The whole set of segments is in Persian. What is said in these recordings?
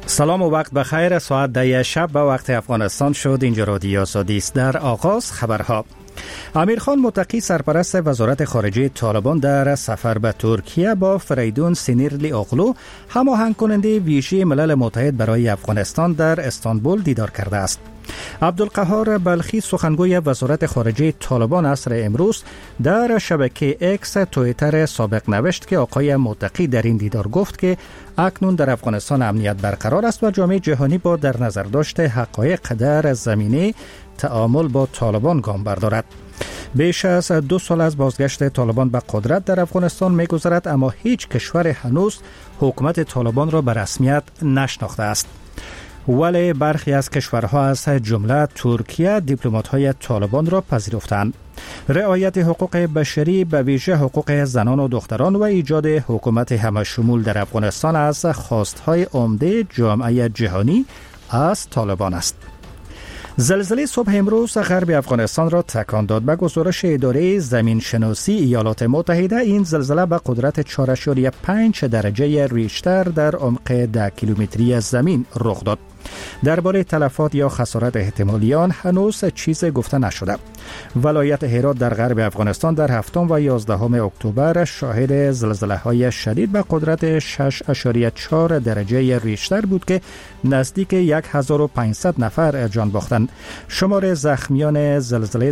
سلام و وقت بخیر. ساعت 10 شب به وقت افغانستان شد. اینجا رادیو آزادی است. در آغاز خبرها. امیر خان متقی سرپرست وزارت خارجه طالبان در سفر به ترکیه با فریدون سینیرلی اغلو هماهنگ کننده ویژه ملل متحد برای افغانستان در استانبول دیدار کرده است. عبدالقهار بلخی سخنگوی وزارت خارجه طالبان عصر امروز در شبکه اکس توییتر سابق نوشت که آقای متقی در این دیدار گفت که اکنون در افغانستان امنیت برقرار است و جامعه جهانی با در نظر داشت حقایق در زمینه تعامل با طالبان گام بردارد. بیش از 2 سال از بازگشت طالبان به قدرت در افغانستان می‌گذرد، اما هیچ کشور هنوز حکومت طالبان را به رسمیت نشناخته است. ولی برخی از کشورها از جمله ترکیه دیپلمات‌های طالبان را پذیرفتند. رعایت حقوق بشری به ویژه حقوق زنان و دختران و ایجاد حکومت همه‌شمول در افغانستان از خواست‌های عمده جامعه جهانی از طالبان است. زلزله صبح امروز غرب افغانستان را تکان داد. به گزارش اداره زمین شناسی ایالات متحده این زلزله به قدرت 4.5 درجه ریشتر در عمق 10 کیلومتری زمین رخ داد. درباره تلفات یا خسارت احتمالی آن هنوز چیز گفته نشده. ولایت هرات در غرب افغانستان در 7 و 11 اکتبر شاهد زلزله‌های شدید به قدرت 6.4 درجه ریشتر بود که نزدیک 1500 نفر جان باختند. شمار زخمیان زلزله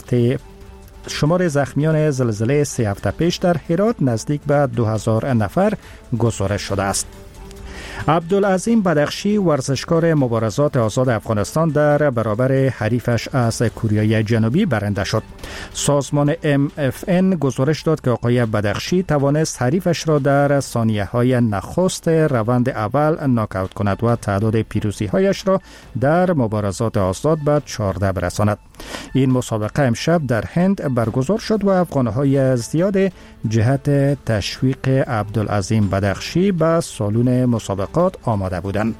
3 هفته پیش در هرات نزدیک به 2000 نفر گزارش شده است. عبدالعظیم بدخشی ورزشکار مبارزات آزاد افغانستان در برابر حریفش از کره جنوبی برنده شد. سازمان MFN گزارش داد که آقای بدخشی توانست حریفش را در ثانیه‌های نخست روند اول ناکاوت کند و تعداد پیروزی‌هایش را در مبارزات آزاد به 14 برساند. این مسابقه امشب در هند برگزار شد و افغان‌های زیاد جهت تشویق عبدالعظیم بدخشی به سالن مسابقات آماده بودند.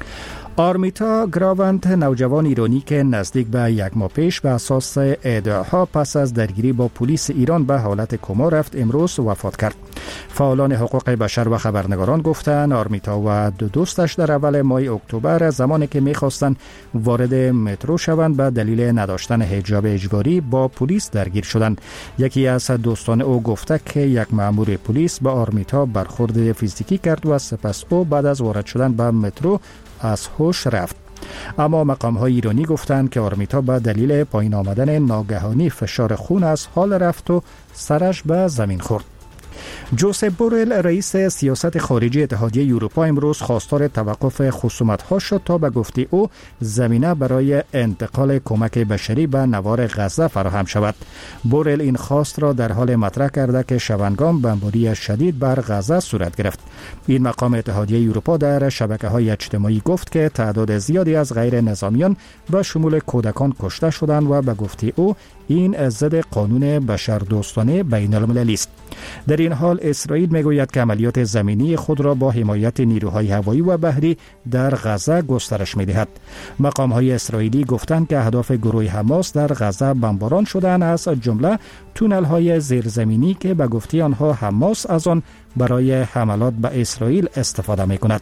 آرمیتا گراونت نوجوان ایرانی که نزدیک به 1 ماه پیش به اساس ادعاها پس از درگیری با پلیس ایران به حالت کما رفت، امروز وفات کرد. فعالان حقوق بشر و خبرنگاران گفتند آرمیتا و 2 دوستش در اول ماه اکتبر زمانی که می‌خواستند وارد مترو شوند به دلیل نداشتن حجاب اجباری با پلیس درگیر شدند. یکی از دوستان او گفته که یک مأمور پلیس به آرمیتا برخورد فیزیکی کرد و سپس او بعد از وارد شدن به مترو از هوش رفت. اما مقام‌های ایرانی گفتند که آرمیتا به دلیل پایین آمدن ناگهانی فشار خون از حال رفت و سرش به زمین خورد. جوزپ بورل رئیس سیاست خارجی اتحادیه اروپا امروز خواستار توقف خصومت‌ها شد تا به گفته او زمینه برای انتقال کمک بشری به نوار غزه فراهم شود. بورل این خواست را در حال مطرح کرده که شبانگام بمباری شدید بر غزه صورت گرفت. این مقام اتحادیه اروپا در شبکه‌های اجتماعی گفت که تعداد زیادی از غیر نظامیان به شمول کودکان کشته شدند و به گفته او این ضد قانون بشردوستانه بین المللی است. در این حال اسرائیل میگوید که عملیات زمینی خود را با حمایت نیروهای هوایی و بحری در غزه گسترش می‌دهد. مقام‌های اسرائیلی گفتند که اهداف گروه حماس در غزه بمباران شدند، از جمله تونل‌های زیرزمینی که به گفته آنها حماس از آن برای حملات به اسرائیل استفاده می‌کند.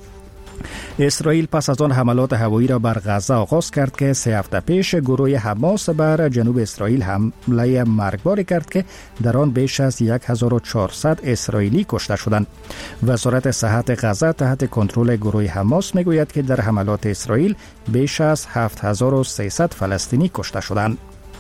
اسرائیل پس از آن حملات هوایی را بر غزه آغاز کرد که 3 هفته پیش گروه حماس بر جنوب اسرائیل حمله مرگباری کرد که در آن بیش از 1400 اسرائیلی کشته شدند. وزارت صحت غزه تحت کنترل گروه حماس میگوید که در حملات اسرائیل بیش از 7300 فلسطینی کشته شدند.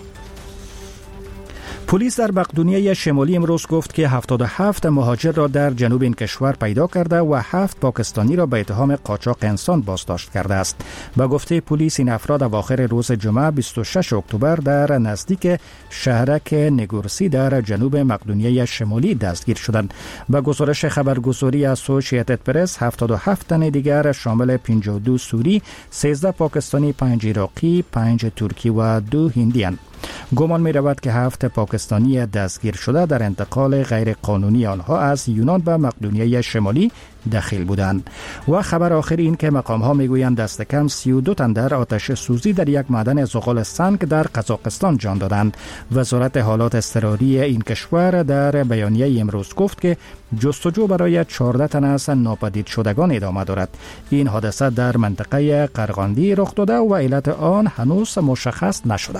پلیس در مقدونیه شمالی امروز گفت که 77 مهاجر را در جنوب این کشور پیدا کرده و 7 پاکستانی را به اتهام قاچاق انسان بازداشت کرده است. به گفته پلیس این افراد اواخر روز جمعه 26 اکتبر در نزدیک شهرک نگورسی در جنوب مقدونیه شمالی دستگیر شدند. به گزارش خبرگزاری اسوسییتد پرس 77 تن دیگر شامل 52 سوری، 13 پاکستانی، 5 عراقی، 5 ترکی و 2 هندی اند. گمان می رود که 7 پاکستانی دستگیر شده در انتقال غیر قانونی آنها از یونان به مقدونیه شمالی دخیل بودند. و خبر آخر این که مقام ها می گویند دست کم 32 تن در آتش سوزی در یک معدن زغال سنگ در قزاقستان جان دادند. وزارت حالات اضطراری این کشور در بیانیه امروز گفت که جستجو برای 14 تن از ناپدید شدگان ادامه دارد. این حادثه در منطقه قرغاندی رخ داده و علت آن هنوز مشخص نشده.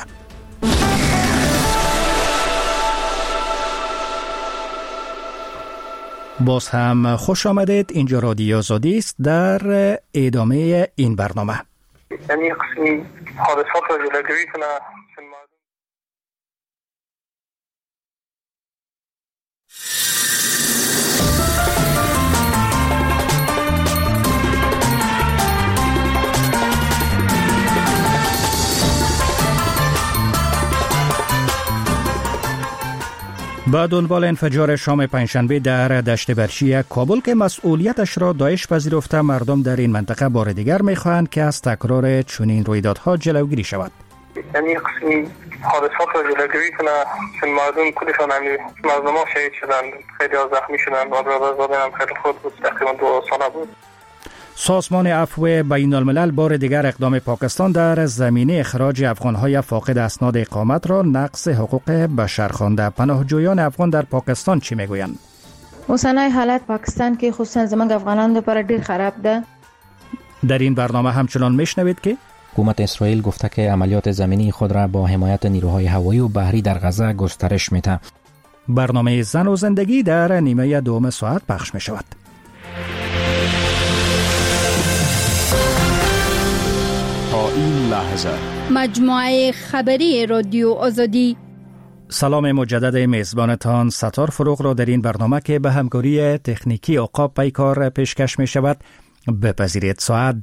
باز هم خوش آمدید. اینجا رادیو آزادی است. در ادامه این برنامه یعنی قسمی حادثات را جلوگیری کنه. با دنبال انفجار شام پنجشنبه در دشت برچی کابل که مسئولیتش را داعش پذیرفته، مردم در این منطقه بار دیگر می‌خواهند که از تکرار چنین رویدادها جلوگیری شود. یعنی قسمی حادثات را جلوگیری کنه، چون مردم کلشان مردم ها شهید شدند، خیلی ها زخمی شدند و برادرزاده هم خیلی خود بود، تقریبا 2 ساله بود. سازمان عفو بین الملل بار دیگر اقدام پاکستان در زمینه اخراج افغانهای فاقد اسناد اقامت را نقض حقوق بشر خوانده. پناهجویان افغان در پاکستان چی میگویند؟ اوسنای حالت پاکستان که خصوصا زمان افغانان لپاره ډیر خراب ده. در این برنامه همچنان میشنوید که حکومت اسرائیل گفته که عملیات زمینی خود را با حمایت نیروهای هوایی و بحری در غزه گسترش میده. برنامه زن و زندگی در نیمه دوم ساعت پخش می شود. تا این لحظه مجموعه خبری رادیو آزادی. سلام مجدد میزبانتان ستار فروغ را در این برنامه که به همکاری تکنیکی عقاب پیکار پیشکش می شود بپذیرید. ساعت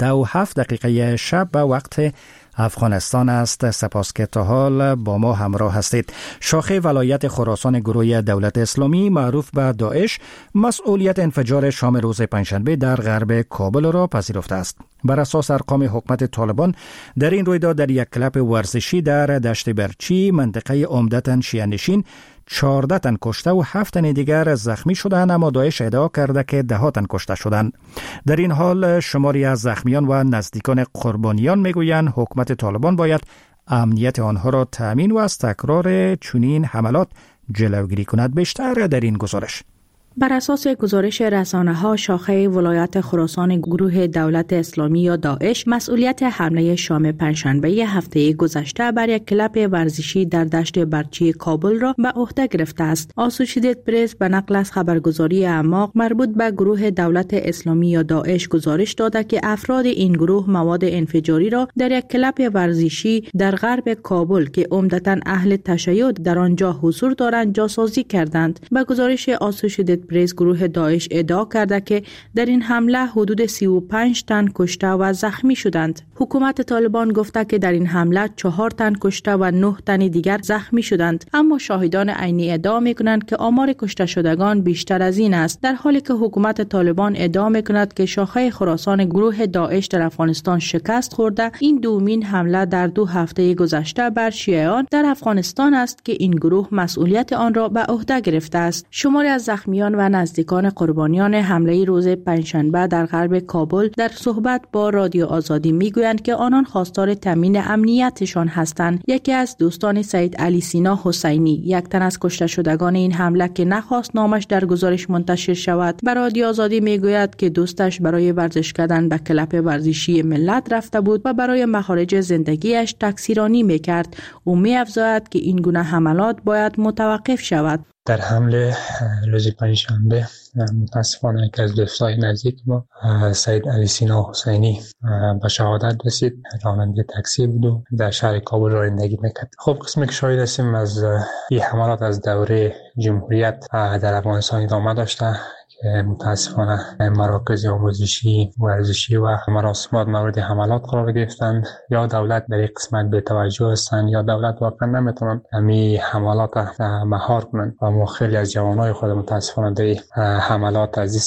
2:07 شب به وقت افغانستان است. سپاس که تا حال با ما همراه هستید. شاخه ولایت خراسان گروه دولت اسلامی معروف به داعش مسئولیت انفجار شام روز پنجشنبه در غرب کابل را پذیرفته است. بر اساس ارقام حکومت طالبان در این رویداد در یک کلب ورزشی در دشت برچی منطقه عمدتاً شیعه‌نشین 14 تن کشته و 7 تن دیگر زخمی شدند، اما داعش ادعا کرده که 10 تن کشته شدند. در این حال شماری از زخمیان و نزدیکان قربانیان میگویند حکومت طالبان باید امنیت آنها را تامین و از تکرار چنین حملات جلوگیری کند. بیشتر در این گزارش. بر اساس گزارش رسانه‌ها، شاخه ولایت خراسان گروه دولت اسلامی یا داعش مسئولیت حمله شام پنجشنبه هفته گذشته بر یک کلب ورزشی در دشت برچی کابل را به عهده گرفته است. اسوسییتد پرس به نقل از خبرگزاری اعماق مربوط به گروه دولت اسلامی یا داعش گزارش داده که افراد این گروه مواد انفجاری را در یک کلب ورزشی در غرب کابل که عمدتاً اهل تشیع در آنجا حضور دارند جاسازی کردند. به گزارش اسوسییتد پرس گروه داعش ادعا کرده که در این حمله حدود 35 تن کشته و زخمی شدند. حکومت طالبان گفته که در این حمله 4 تن کشته و 9 تن دیگر زخمی شدند، اما شاهدان عینی ادعا می‌کنند که آمار کشته شدگان بیشتر از این است، در حالی که حکومت طالبان ادعا می‌کند که شاخه خراسان گروه داعش در افغانستان شکست خورده. این دومین حمله در 2 هفته گذشته بر شیعیان در افغانستان است که این گروه مسئولیت آن را به عهده گرفته است. شماری از زخمیان و نزدیکان قربانیان حمله روز پنجشنبه در غرب کابل در صحبت با رادیو آزادی میگویند که آنان خواستار تامین امنیتشان هستند. یکی از دوستان سید علی سینا حسینی، یک تن از کشته شدگان این حمله که نخواست نامش در گزارش منتشر شود، به رادیو آزادی میگوید که دوستش برای ورزش کردن به کلب ورزشی ملت رفته بود و برای مخارج زندگیش تکثیرانی میکرد. او می‌افزاید که این گونه حملات باید متوقف شود. در حمله روز پنجشنبه متاسفانه که از دوستای نزدیک ما سید علی سینا حسینی به شهادت رسید. راننده تاکسی بود و در شهر کابل رانندگی میکرد. خب قسمی که شاهد هستیم از این حملات از دوره جمهوریت در افغانستان ادامه داشته که متاسفانه مراکز آموزشی، ورزشی و مراسمات مورد حملات قرار گرفتند. یا دولت در این قسمت بی توجه هستند یا دولت واقعا نمیتونن همین حملات مهار کنند و ما خیلی از جوانای خود متاسفانه در حملات از این سال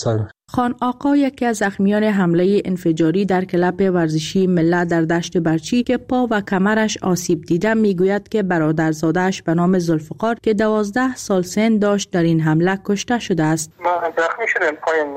خان آقا یکی از زخمیان حمله انفجاری در کلب ورزشی ملت در دشت برچی که پا و کمرش آسیب دیده میگوید که برادرزاده‌اش به نام ذوالفقار که 12 سال سن داشت در این حمله کشته شده است. من زخمی شدم، پایم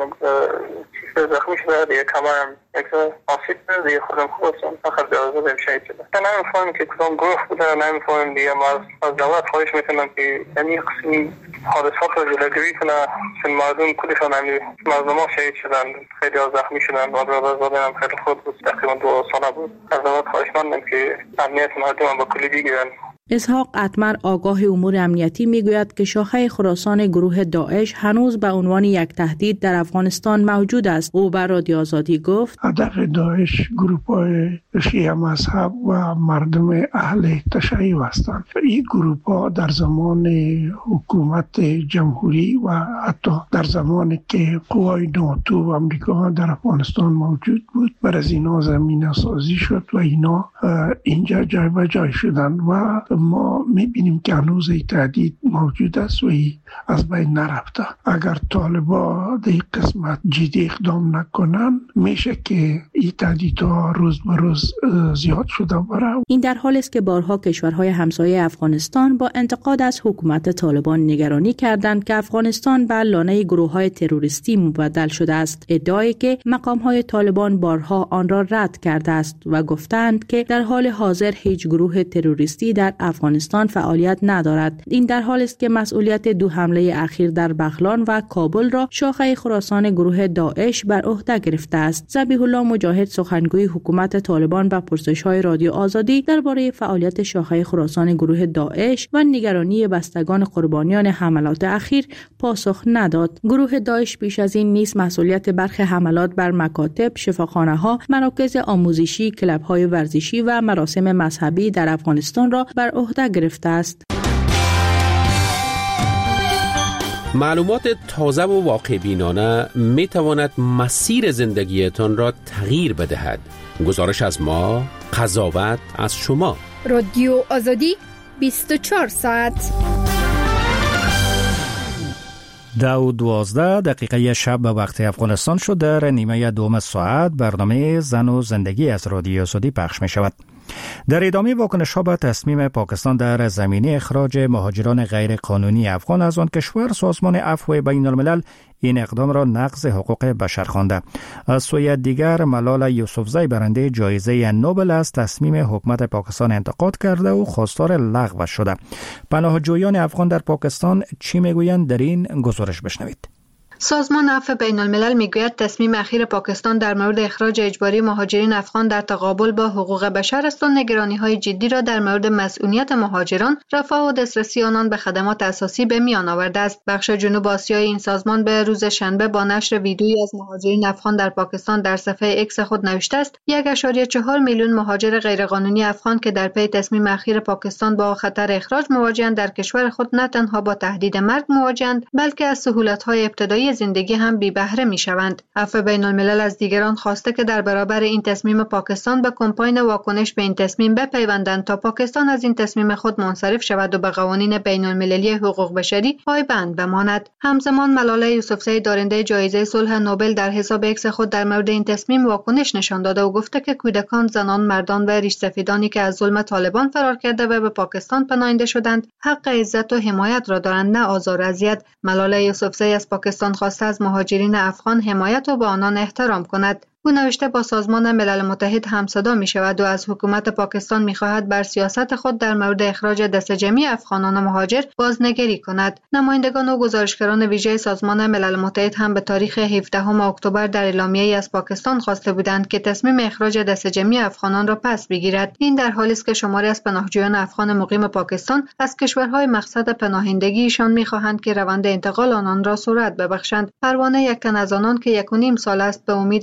زخمی شده، دیگه کمرم یک آسیب شده، دیگه خودم خوبستم، فقط برادرزادم شهید شده. من نمی‌فهمم که کدام گروه بوده، نمی‌فهمم دیگه. من از دولت خواهش میکنم که یعنی قسمی حادثات رو جلوگیری کنه، چون مردم کلشان مردم ها شهید شدن، خیلی ها زخمی شدن و برادرزادم هم خیلی خود بود، تقریبا 2 ساله بود. از دولت خواهش مندم که امنیت مردم هم با کلی بگیرن. اسحاق اتمر آگاه امور امنیتی میگوید که شاخه خراسان گروه داعش هنوز به عنوان یک تهدید در افغانستان موجود است. او بر رادیو آزادی گفت: هدف داعش گروه‌های شیعه مذهب و مردم اهل تشیع هستند. این گروه‌ها در زمان حکومت جمهوری و حتی در زمانی که قوای ناتو و آمریکا در افغانستان موجود بود، بر از اینا زمینه سازی شد و اینا اینجا جای به جای شدن و ما میبینیم که هنوز این تهدید موجود است و از بین نرفته. اگر طالبا در این قسمت جدی اقدام نکنن میشه که این تهدیدها روز به روز زیاد شده بره. این در حالی است که بارها کشورهای همسایه افغانستان با انتقاد از حکومت طالبان نگرانی کردند که افغانستان به لانه گروه‌های تروریستی مبدل شده است. ادعایی که مقام‌های طالبان بارها آن را رد کرده است و گفتند که در حال حاضر هیچ گروه تروریستی در افغانستان فعالیت ندارد. این در حالی است که مسئولیت 2 حمله اخیر در بغلان و کابل را شاخه خراسان گروه داعش بر عهده گرفته است. ذبیح الله مجاهد سخنگوی حکومت طالبان به پرسش‌های رادیو آزادی درباره فعالیت شاخه خراسان گروه داعش و نگرانی بستگان قربانیان حملات اخیر پاسخ نداد. گروه داعش پیش از این نیز مسئولیت برخی حملات بر مکاتب، شفاخانه‌ها، مراکز آموزشی، کلب‌های ورزشی و مراسم مذهبی در افغانستان را بر عهده گرفته است. معلومات تازه و واقع بینانه می تواند مسیر زندگیتان را تغییر بدهد. گزارش از ما، قضاوت از شما. رادیو آزادی 24 ساعت. 12 شب به وقت افغانستان شد. در نیمه دوم ساعت برنامه زن و زندگی از رادیو آزادی پخش می شود. در ادامه واکنش‌ها به تصمیم پاکستان در زمینه اخراج مهاجران غیر قانونی افغان از آن کشور، سازمان عفو بین الملل این اقدام را نقض حقوق بشر خوانده. از سوی دیگر ملال یوسفزی برنده جایزه نوبل از تصمیم حکومت پاکستان انتقاد کرده و خواستار لغو شده. پناهجویان افغان در پاکستان چی میگویند؟ در این گزارش بشنوید. سازمان عفو بین الملل میگوید تصمیم اخیر پاکستان در مورد اخراج اجباری مهاجرین افغان در تقابل با حقوق بشر است و نگرانی‌های جدی را در مورد مسئولیت مهاجران، رفاه و دسترسی آنان به خدمات اساسی به میان آورده است. بخش جنوب آسیایی این سازمان به روز شنبه با نشر ویدیویی از مهاجرین افغان در پاکستان در صفحه ایکس خود نوشته است 1.4 میلیون مهاجر غیرقانونی افغان که در پی تصمیم اخیر پاکستان با خطر اخراج مواجهند در کشور خود نه تنها با تهدید مرگ مواجهند، بلکه از سهولت‌های ابتدایی زندگی هم بی بهره می شوند. عفو بین الملل از دیگران خواسته که در برابر این تصمیم پاکستان به کمپاین واکنش به این تصمیم بپیوندند تا پاکستان از این تصمیم خود منصرف شود و به قوانین بین المللی حقوق بشری پایبند بماند. همزمان ملاله یوسفزی دارنده جایزه صلح نوبل در حساب ایکس خود در مورد این تصمیم واکنش نشان داده و گفته که کودکان، زنان، مردان و ریشسفیدانی که از ظلم طالبان فرار کرده و به پاکستان پناهنده شدند حق عزت و حمایت را دارند، نه آزار و اذیت. ملاله یوسفزی از پاکستان خواسته از مهاجرین افغان حمایت و به آنان احترام کند. او نوشته با سازمان ملل متحد همصدا می شود و از حکومت پاکستان می خواهد بر سیاست خود در مورد اخراج دست جمعی افغانان مهاجر بازنگری کند. نمایندگان و گزارشگران ویژه سازمان ملل متحد هم به تاریخ 17 اکتبر در اعلامیه‌ای از پاکستان خواسته بودند که تصمیم اخراج دست جمعی افغانان را پس بگیرد. این در حالی است که شماری از پناهجویان افغان مقیم پاکستان از کشورهای مقصد پناهندگیشان می خواهند که روند انتقال آنان را سرعت ببخشند. پروانه یک تن از آنان که 1.5 سال است به امید رفتن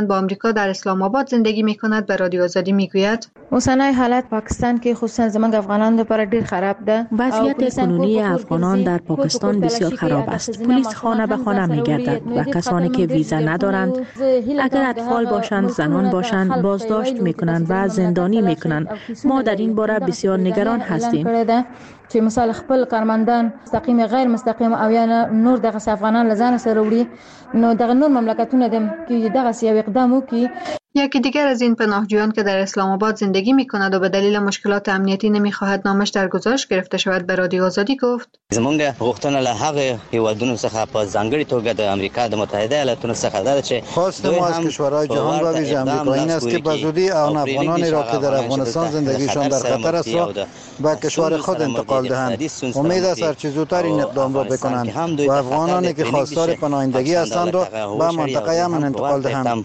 با آمریکا در اسلام آباد زندگی می‌کند به رادیو آزادی میگوید اوسنای حالت پاکستان که خصوصا زمان افغانان لپاره ډیر خراب ده. وضعیت کنونی افغانان در پاکستان بسیار خراب است. پلیس خانه به خانه می‌گردد و کسانی که ویزا ندارند، اگر اطفال باشند، زنان باشند، بازداشت می‌کنند و زندانی می‌کنند. ما در این باره بسیار نگران هستیم. چې مثال خپل کارمندان مستقیم غیر مستقیم او یا نور دغه افغانان لزان سره وړي نو دغه نور مملکتونه دم که دغه یو اقدام وکړي. یکی دیگر از این پناهجویان که در اسلام آباد زندگی می‌کند و به دلیل مشکلات امنیتی نمی‌خواهد نامش در گزارش گرفته شود به رادیو آزادی گفت زمونږ غوښتنه له هغه هیوادونو څخه په ځانګړي توګه د امریکا د متحده ایالاتونو څخه ده چې خواست ما از کشورهای جهان و ویژه آمریکا این است که به زودی آن افغانانی را که در افغانستان زندگیشان در خطر است را به کشور خود انتقال دهند. امید است هرچه زودتر این اقدام را بکنند و افغانانی که خواستار پناهندگی هستند را به منطقه امن انتقال دهند.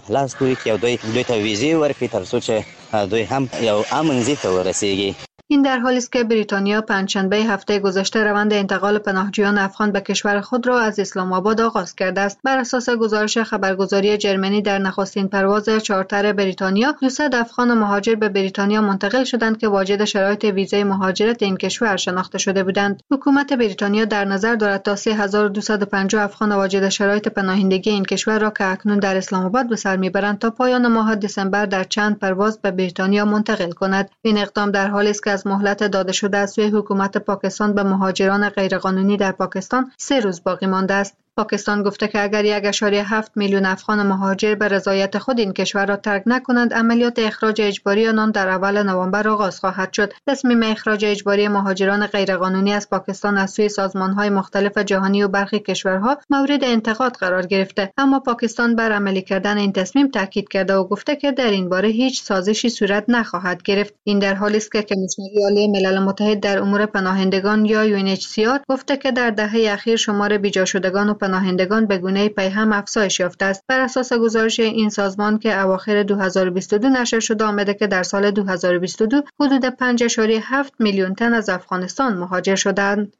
این در حالی است که بریتانیا پنجشنبه هفته گذشته روند انتقال پناهجویان افغان به کشور خود را از اسلام آباد آغاز کرده است. بر اساس گزارش خبرگزاری جرمنی در نخستین پرواز چارتر بریتانیا 200 افغان مهاجر به بریتانیا منتقل شدند که واجد شرایط ویزای مهاجرت این کشور شناخته شده بودند. حکومت بریتانیا در نظر دارد تا 3250 افغان واجد شرایط پناهندگی این کشور را که اکنون در اسلام آباد به سر میبرند تا پایان ماه دسامبر در چند پرواز به بریتانیا منتقل کند. این اقدام در حالی است که از مهلت داده شده از سوی حکومت پاکستان به مهاجران غیرقانونی در پاکستان 3 روز باقی مانده است. پاکستان گفته که اگر 1.7 میلیون افغان مهاجر به رضایت خود این کشور را ترک نکنند عملیات اخراج اجباری آنان در اول نوامبر آغاز خواهد شد. تصمیم اخراج اجباری مهاجران غیرقانونی از پاکستان از سوی سازمان‌های مختلف جهانی و برخی کشورها مورد انتقاد قرار گرفته، اما پاکستان بر عملی کردن این تصمیم تاکید کرده و گفته که در این باره هیچ سازشی صورت نخواهد گرفت. این در حالی است که کمیسیون عالی ملل متحد در امور پناهندگان یا UNHCR گفته که در دهه اخیر شمار بیجا شدگان و پناهندگان به گونه‌ای پیهم افزایش یافته است. بر اساس گزارش این سازمان که اواخر 2022 نشر شده آمده که در سال 2022 حدود 5.7 میلیون تن از افغانستان مهاجر شدند.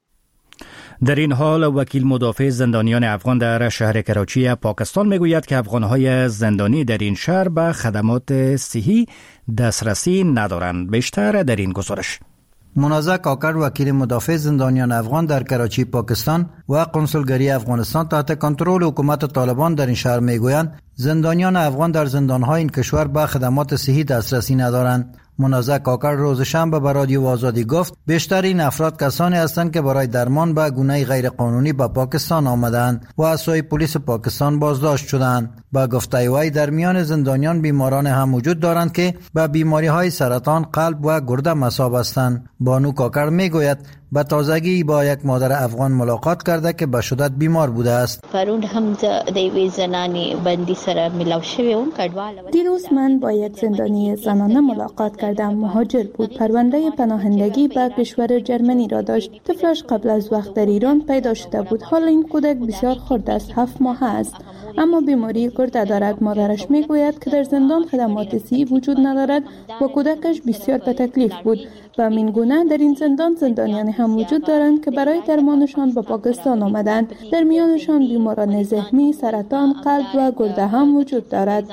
در این حال وکیل مدافع زندانیان افغان در شهر کراچی پاکستان میگوید که افغانهای زندانی در این شهر به خدمات صحی دسترسی ندارند. بیشتر در این گزارش. منازع کاکر وکیل مدافع زندانیان افغان در کراچی پاکستان و کنسولگری افغانستان تحت کنترل حکومت طالبان در این شهر میگویند زندانیان افغان در زندانهای این کشور به خدمات صحی دسترسی ندارند. منازع کاکر روز شنبه به رادیو آزادی گفت بیشتر این افراد کسانی هستند که برای درمان به گونه غیر قانونی به پاکستان آمدند و از سوی پلیس پاکستان بازداشت شدند. با گفته وی در میان زندانیان بیماران هم وجود دارند که به بیماری های سرطان قلب و گرده مصاب هستند. بانو کاکر میگوید به تازگی با یک مادر افغان ملاقات کرده که به شدت بیمار بوده است. پرون هم د یوې زنانی بندي سره ملاو شوی وم کډوال. دیروز من با یک زندانی زنانه ملاقات کردم. مهاجر بود. پرونده پناهندگی به کشور جرمنی را داشت. طفلش قبل از وقت در ایران پیدا شده بود. حال این کودک بسیار خرد است. 7 ماه است. اما بیماری گرده دارد. مادرش میگوید که در زندان خدمات صحی وجود ندارد و کودکش بسیار به تکلیف بود. و همین گونه در این زندان زندانیان هم وجود دارند که برای درمانشان به پاکستان آمدند. در میانشان بیماران ذهنی، سرطان، قلب و گرده هم وجود دارد.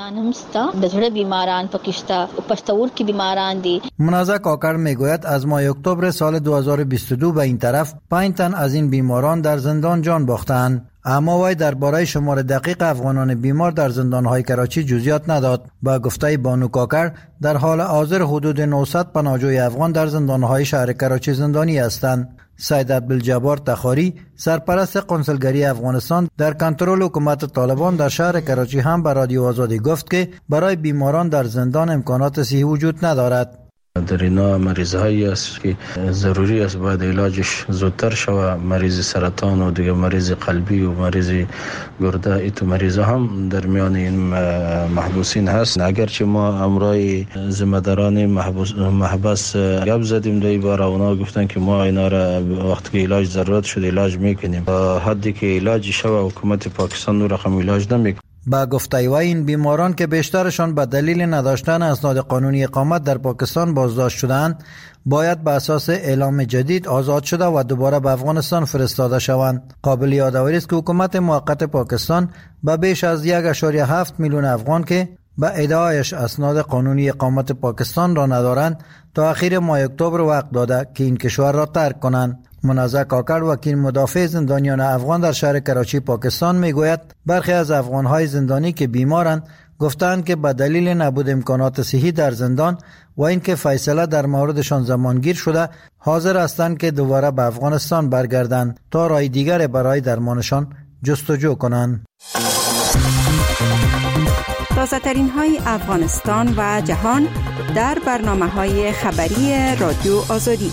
منازع کاکر میگوید از ماه اکتبر سال 2022 به این طرف 5 تن از این بیماران در زندان جان باختند. اما وی درباره شمار دقیق افغانان بیمار در زندانهای کراچی جزئیات نداد. با گفته بانو کاکر در حال حاضر حدود 900 پناهجوی افغان در زندانهای شهر کراچی زندانی هستند. سید عبدالجبار تخاری سرپرست کنسولگری افغانستان در کنترل حکومت طالبان در شهر کراچی هم به رادیو آزادی گفت که برای بیماران در زندان امکانات صحی وجود ندارد. در اینا مریض هایی است که ضروری است باید علاجش زودتر شود. مریض سرطان و دیگه مریض قلبی و مریض گرده ایتو مریض هم در میان این محبوسین هست. اگرچه ما امرای ذمه‌داران محبس گپ زدیم دوی بار اونا گفتن که ما اینا را وقتی که علاج ضرورت شده علاج میکنیم. حدی که علاج شود حکومت پاکستان نو رقم علاج نمیکنه. با گفته وی این بیماران که بیشترشان به دلیل نداشتن اسناد قانونی اقامت در پاکستان بازداشت شدند باید به اساس اعلام جدید آزاد شده و دوباره به افغانستان فرستاده شوند. قابل یادآوری است که حکومت موقت پاکستان به بیش از 1.7 میلیون افغان که به ادعایش اسناد قانونی اقامت پاکستان را ندارند تا اخیر ماه اکتبر وقت داده که این کشور را ترک کنند. منازع کاکر وکیل مدافع زندانیان افغان در شهر کراچی پاکستان میگوید برخی از افغانهای زندانی که بیمارند گفتند که به دلیل نبود امکانات صحی در زندان و اینکه فیصله در موردشان زمانگیر شده حاضر هستند که دوباره به افغانستان برگردند تا راه دیگر برای درمانشان جستجو کنند. تازه ترین های افغانستان و جهان در برنامه‌های خبری رادیو آزادی.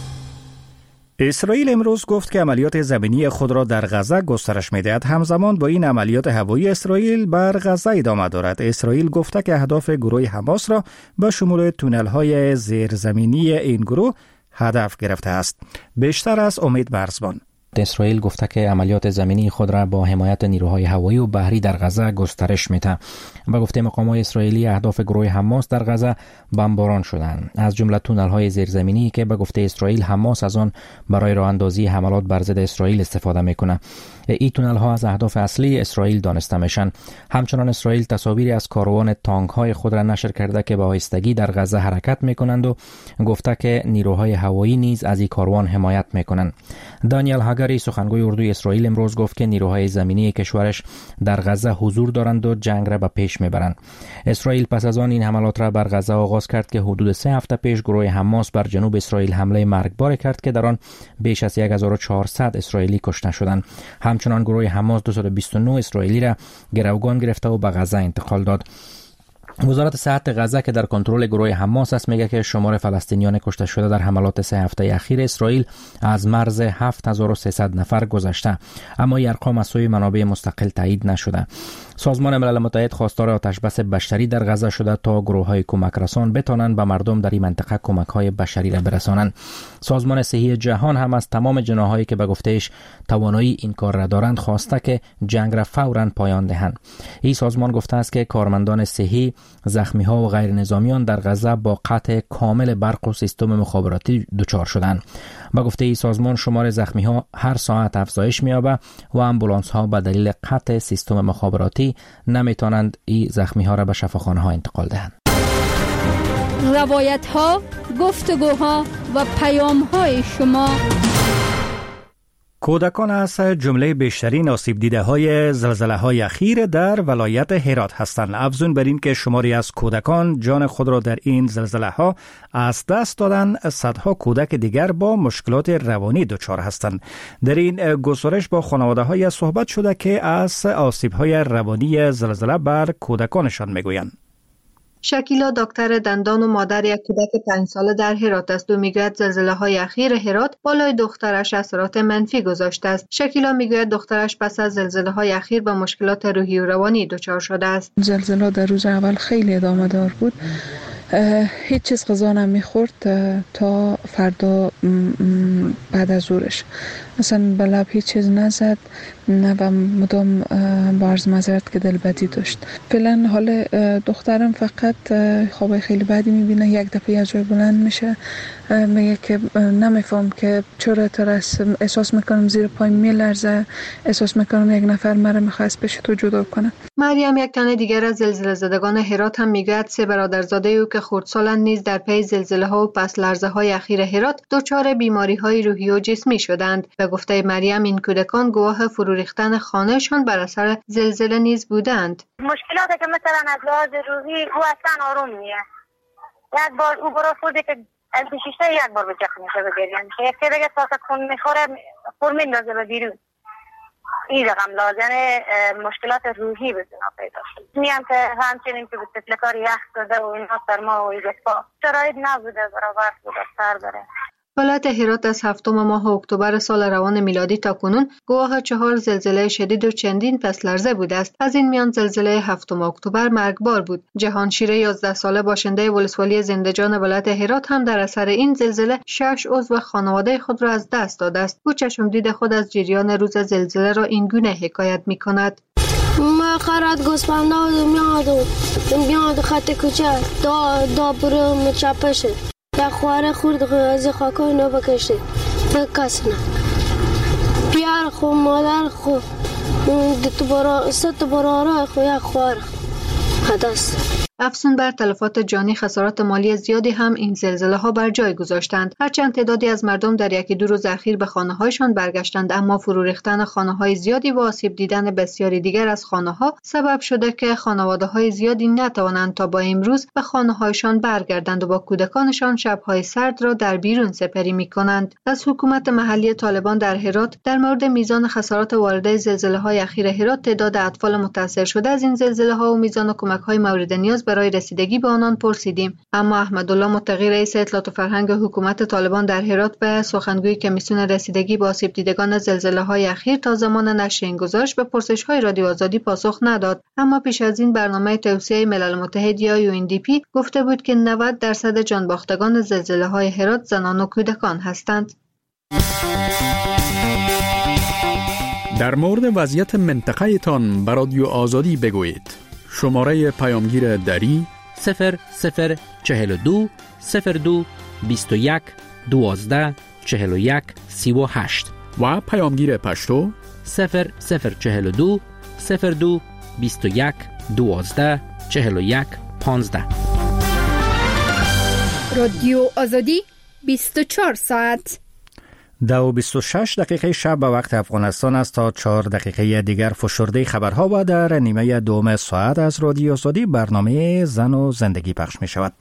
اسرائیل امروز گفت که عملیات زمینی خود را در غزه گسترش می‌دهد. همزمان با این عملیات هوایی اسرائیل بر غزه ادامه دارد. اسرائیل گفته که اهداف گروه حماس را به شمول تونل‌های زیرزمینی این گروه هدف گرفته است. بیشتر از امید برزبان. اسرائیل گفته که عملیات زمینی خود را با حمایت نیروهای هوایی و بحری در غزه گسترش می‌دهد. به گفته مقامات اسرائیلی اهداف گروه حماس در غزه بمباران شدند، از جمله تونل‌های زیرزمینی که به گفته اسرائیل حماس از آن برای راه اندازی حملات بر ضد اسرائیل استفاده می‌کند. این تونل‌ها از اهداف اصلی اسرائیل دانسته میشن. همچنان اسرائیل تصاویری از کاروان تانک‌های خود را نشر کرده که به آهستگی در غزه حرکت می‌کنند و گفته که نیروهای هوایی نیز از این کاروان حمایت می‌کنند. دانیل هاگری سخنگوی اردوی اسرائیل امروز گفت که نیروهای زمینی کشورش در غزه حضور دارند و جنگ را به پیش میبرند. اسرائیل پس از آن این حملات را بر غزه آغاز کرد که حدود 3 هفته پیش گروه حماس بر جنوب اسرائیل حمله مرگبار کرد که در آن بیش از 1400 اسرائیلی کشته شدند. همچنان گروه حماس 229 اسرائیلی را گروگان گرفته و به غزه انتقال داد. وزارت صحت غزه که در کنترل گروه حماس است میگه که شمار فلسطینیان کشته شده در حملات 3 هفته اخیر اسرائیل از مرز 7300 نفر گذشته، اما این ارقام از سوی منابع مستقل تایید نشده. سازمان ملل متحد خواستار آتشبس بشری در غزه شده تا گروه‌های کمک رسان بتوانند به مردم در این منطقه کمک‌های بشری را برسانند. سازمان صحی جهان هم از تمام جناح‌هایی که به گفتهش توانایی این کار را دارند خواسته که جنگ را فوراً پایان دهند. این سازمان گفته است که کارمندان صحی، زخمی‌ها و غیر نظامیان در غزه با قطع کامل برق و سیستم مخابراتی دچار شدند. با گفته این سازمان شمار زخمی‌ها هر ساعت افزایش می‌یابد و آمبولانس‌ها به دلیل قطع سیستم مخابراتی نمی‌توانند این زخمی‌ها را به شفاخانه‌ها انتقال دهند. روایت‌ها، گفتگوها و پیام‌های شما. کودکان از جمله بیشترین آسیب دیده های زلزله های اخیر در ولایت هرات هستند. افزون بر این که شماری از کودکان جان خود را در این زلزله ها از دست دادن، صدها کودک دیگر با مشکلات روانی دچار هستند. در این گزارش با خانواده های صحبت شده که از آسیب های روانی زلزله بر کودکانشان میگویند. شکیلا دکتر دندان و مادر یک کودک 5 ساله در هرات است و میگوید زلزله های اخیر هرات بالای دخترش اثرات منفی گذاشته است. شکیلا میگوید دخترش پس از زلزله های اخیر با مشکلات روحی و روانی دچار شده است. زلزله در روز اول خیلی ادامه دار بود. هیچ چیز غذا نمیخورد تا فردا بعد از ظهرش. اصلا به لب هیچ چیز نزد، نه و مدام بارز مزرد که دلبدی داشت. فعلا حال دخترم فقط خواب خیلی بدی میبینه، یک دفعه از جای بلند میشه، میگه که نمیفهم که چرا ترس، احساس میکنم زیر پای میلرزه، احساس میکنم یک نفر مرا میخواست پیش تو جدا کنه. مریم یک تن دیگر از زلزله زدگان هرات هم میگوید 3 برادرزاده او که خردسالند نیز در پی زلزله ها و پس لرزه های اخیر هرات دچار بیماری های روحی و جسمی شدند. به گفته مریم این کودکان گواه فرو ریختن خانهشان بر اثر زلزله نیز بودند. مشکلاتی که مثلا از لحاظ روحی او اصلا آروم نیست. یک بار او برای خودی که از شیشه یک بار به جخم میشه بگیریم که یک دیگه تاسه خون میخوره خور میندازه به بیرون. این رقم لازم مشکلات روحی به زنا پیدا شد. میم که همچنین که به تفلکار یخ داده و اینا سرما و ایجاسپا شرایط نبوده برابر بوده سر بره. ولایت هرات از 7 ماه اکتبر سال روان میلادی تا کنون گواه 4 زلزله شدید و چندین پس لرزه بوده است. از این میان زلزله 7 اکتبر مرگبار بود. جهان شیره 11 ساله باشنده ولسوالی زنده‌جان ولایت هرات هم در اثر این زلزله 6 عضو خانواده خود را از دست داده است. او چشمدید خود از جریان روز زلزله را این گونه حکایت می‌کند. ما خرد گوسفندا میاد خط کوچه دا برو چپشه یا خواره خورد از خاکای نو بکشه بکسنه پیار خو مادر خو تو برا ست برا خو یا خواره خداست. افزون بر تلفات جانی خسارات مالی زیادی هم این زلزله ها بر جای گذاشتند. هرچند تعدادی از مردم در یکی دو روز اخیر به خانه هایشان برگشتند، اما فرو ریختن خانه های زیادی و آسیب دیدن بسیاری دیگر از خانه ها سبب شده که خانواده های زیادی نتوانند تا با امروز به خانه هایشان برگردند و با کودکانشان شب‌های سرد را در بیرون سپری می‌کنند. از حکومت محلی طالبان در هرات در مورد میزان خسارات وارده زلزله های اخیر هرات، تعداد اطفال متاثر شده از این زلزله ها و میزان کمک های مورد نیاز برای رسیدگی به آنان پرسیدیم. اما احمدالله متقی رئیس اطلاعات و فرهنگ حکومت طالبان در هرات به سخنگوی کمیسیون رسیدگی به آسیب دیدگان زلزله های اخیر تا زمان نشر این گزارش به پرسش های رادیو آزادی پاسخ نداد. اما پیش از این برنامه توسعه ملل متحد یا UNDP گفته بود که 90% جانباختگان زلزله های هرات زنان و کودکان هستند. در مورد وضعیت منطقه تان به رادیو آزادی بگویید. شماره پیامگیر دری 0042 02 21 12 41 38 و پیامگیر پشتو 0042 02 21 12 41 15. رادیو آزادی 24 ساعت. 26 دقیقه شب به وقت افغانستان است. تا 4 دقیقه دیگر فشرده خبرها و در نیمه دوم ساعت از رادیو آزادی برنامه زن و زندگی پخش می شود.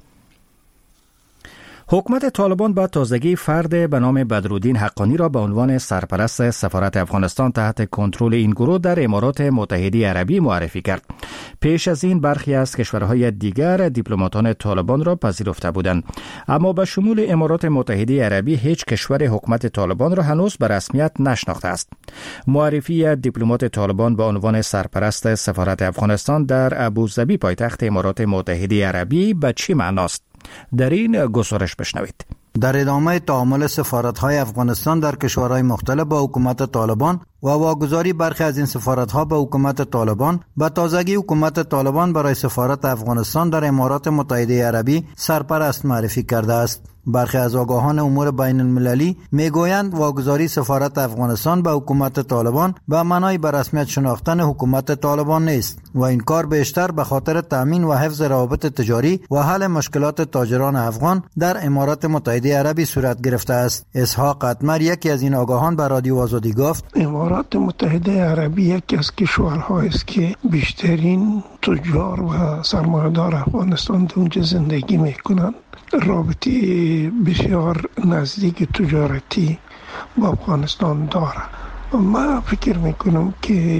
حکومت طالبان با تازگی فرد به نام بدرالدین حقانی را به عنوان سرپرست سفارت افغانستان تحت کنترل این گروه در امارات متحده عربی معرفی کرد. پیش از این برخی از کشورهای دیگر دیپلماتان طالبان را پذیرفته بودند، اما به شمول امارات متحده عربی هیچ کشور حکومت طالبان را هنوز به رسمیت نشناخته است. معرفی دیپلمات طالبان به عنوان سرپرست سفارت افغانستان در ابوظبی پایتخت امارات متحده عربی به چه معناست؟ در این گزارش بشنوید. در ادامه تعامل سفارت‌های افغانستان در کشورهای مختلف با حکومت طالبان و واگذاری برخی از این سفارت‌ها به حکومت طالبان، به تازگی حکومت طالبان برای سفارت افغانستان در امارات متحده عربی سرپرست معرفی کرده است. برخی از آگاهان امور بین المللی میگویند واگذاری سفارت افغانستان به حکومت طالبان به معنای به رسمیت شناختن حکومت طالبان نیست و این کار بیشتر به خاطر تأمین و حفظ روابط تجاری و حل مشکلات تاجران افغان در امارات متحده عربی صورت گرفته است. اسحاق اتمر، یکی از این آگاهان، به رادیو آزادی گفت: امارات متحده عربی یکی از کشورهایی است که بیشترین تجار و سرمایه‌دار افغانستان در اونجا زندگی میکنند. رابطه بسیار نزدیک تجارتی با افغانستان داره. من فکر میکنم که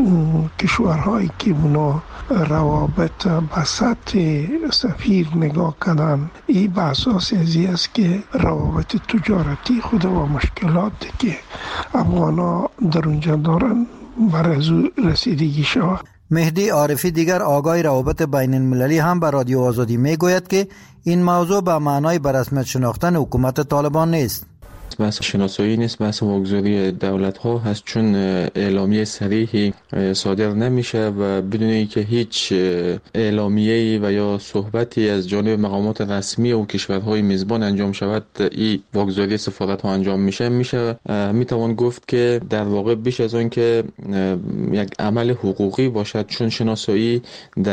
کشورهایی که اونا روابط به سطح سفیر نگاه کنن، این به اساس ازی است که روابط تجارتی خود و مشکلاتی که افغانا در اونجا دارن برای رسیدگی شود. مهدی عارفی، دیگر آگاه روابط بین المللی، هم به رادیو آزادی میگوید که این موضوع به معنای به رسمیت شناختن حکومت طالبان نیست. بحث شناسایی نیست، بحث واگذاری دولت ها هست، چون اعلامیه صریحی صادر نمیشه و بدون اینکه هیچ اعلامیه‌ای و یا صحبتی از جانب مقامات رسمی و کشورهای میزبان انجام شود، این واگذاری سفارت ها انجام میشه. میتوان گفت که در واقع بیش از آن که یک عمل حقوقی باشد، چون شناسایی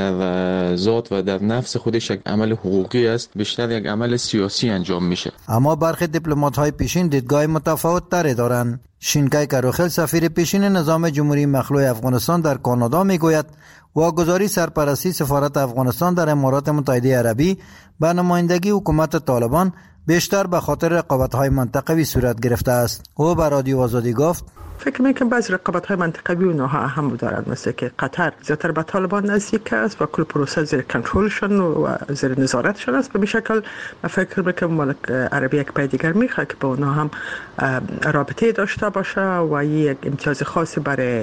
در ذات و در نفس خودش یک عمل حقوقی است، بیشتر یک عمل سیاسی انجام میشه. اما برخی دیپلمات های پیشین دیدگاه متفاوت تری دارند. شینکای کروخل، سفیر پیشین نظام جمهوری مخلوع افغانستان در کانادا، میگوید واگذاری سرپرستی سفارت افغانستان در امارات متحده عربی به نمایندگی حکومت طالبان بیشتر به خاطر رقابت‌های منطقوی صورت گرفته است. او به رادیو آزادی گفت: فکر میکنم بعضی رقابت‌های منطقوی اونها هم دارند، مثل که قطر زیادتر به طالبان نزدیک است و کل پروسه زیر کنترلشون و زیر نظارتشون است. به شکل من فکر میکنم مملکت عربی یک پای دیگر میخواد که با اونها هم رابطه داشته باشه و یک امتیاز خاصی برای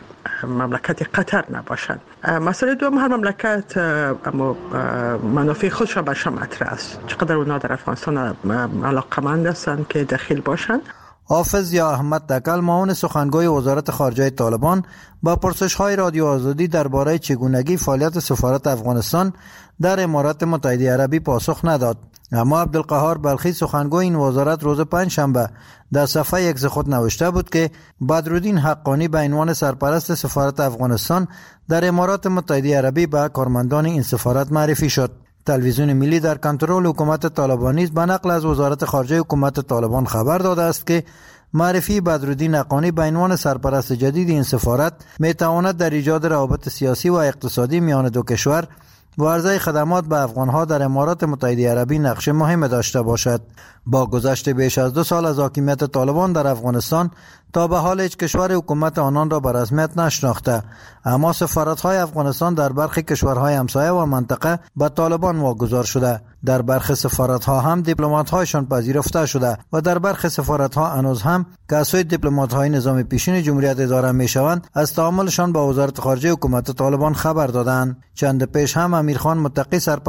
مملکت قطر نباشند. مسئله دوم، هر مملکت اما منافع خودش را برش مطرح است. چقدر اونها در افغانستان علاقمند هستند که دخیل باشند. حافظ یا احمد تکل، معاون سخنگوی وزارت خارجه طالبان، با پرسش‌های رادیو آزادی درباره چگونگی فعالیت سفارت افغانستان در امارات متحده عربی پاسخ نداد. اما عبدالقهار بلخی سخنگوی این وزارت روز پنجشنبه در صفحه ایکس خود نوشته بود که بدرالدین حقانی به عنوان سرپرست سفارت افغانستان در امارات متحده عربی به کارمندان این سفارت معرفی شد. تلویزیون ملی در کنترل حکومت طالبان نیز به نقل از وزارت خارجه حکومت طالبان خبر داده است که معرفی بدرالدین حقانی به عنوان سرپرست جدید این سفارت می تواند در ایجاد روابط سیاسی و اقتصادی میان دو کشور و عرضه خدمات به افغانها در امارات متحده عربی نقش مهم داشته باشد. با گذشت بیش از 2 سال از حاکمیت طالبان در افغانستان تا به حال هیچ کشور حکومت آنان را به رسمیت نشناخته، اما سفارت‌های افغانستان در برخی کشورهای همسایه و منطقه به طالبان واگذار شده. در برخی سفارت‌ها هم دیپلمات‌هایشان پذیرفته شده و در برخی سفارت‌ها هنوز هم کسای دیپلمات‌های نظام پیشین جمهوریت اداره می‌شوند از تعاملشان با وزارت خارجه حکومت طالبان خبر دادند. چند پیش هم امیرخان متقی